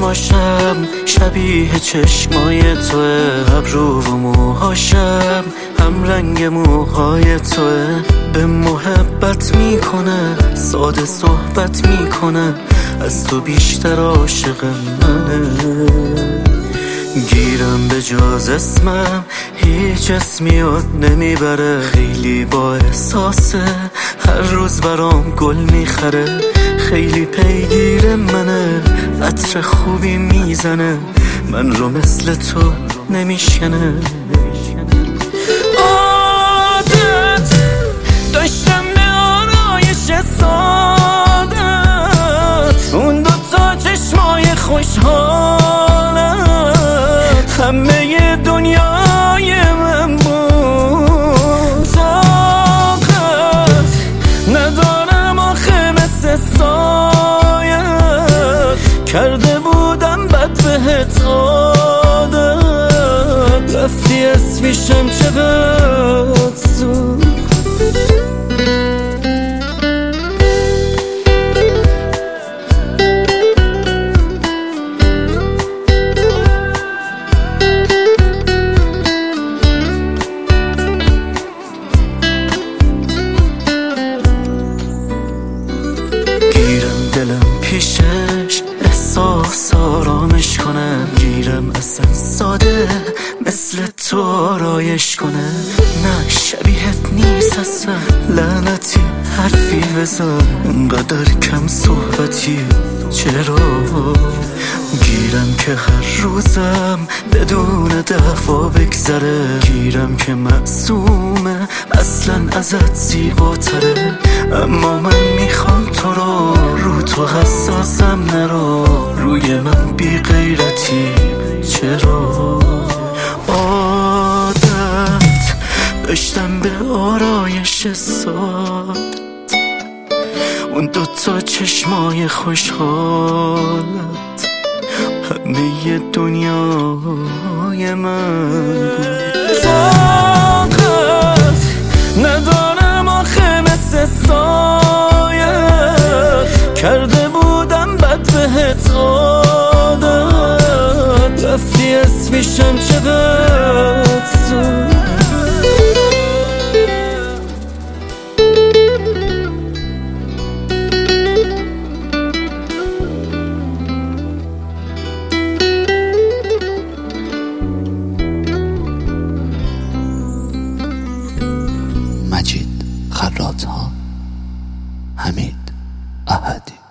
چشماشم شبیه چشمای توه، ابرو و موهاشم هم رنگ موهای توه. به محبت میکنه، ساده صحبت میکنه، از تو بیشتر عاشق منه. گیرم به جز اسمم هیچ اسمی یاد نمیبره، خیلی با احساسه، هر روز برام گل میخره. خیلی پیگیر منه، عطر خوبی میزنه، من رو مثل تو نمیشکنه. عادت داشتم به آرایش سادت، اون دوتا چشمای خوشحالت همه دنیای من بود. طاقت ندارم آخه مثل سایت، کرده بودم بد بهت عادت، رفتی اسمیشم چقدر زود. گیرم دلم پیشش احساس آرامش کنه، گیرم اصلا ساده مثل تو آرایش کنه. نه شبیهت نیست اصلا، لعنتی حرفی بزن، انقدر کم صحبتی چرا؟ گیرم که هر روزم بدون دفعه بگذره، گیرم که معصومه اصلا ازت زیباتره. اما من میخوام تو رو تو حساسم نرو، روی من بی غیرتی چرا؟ عادت داشتم به آرایش ساد، اون دوتا چشمای خوشحالت همه دنیای من بود. طاقت ندارم آخه مثل سایت، کرده بودم بد بهت عادت، رفتی اسمیشم چقدر زود. مجید خراط‌ها، حمید احدی.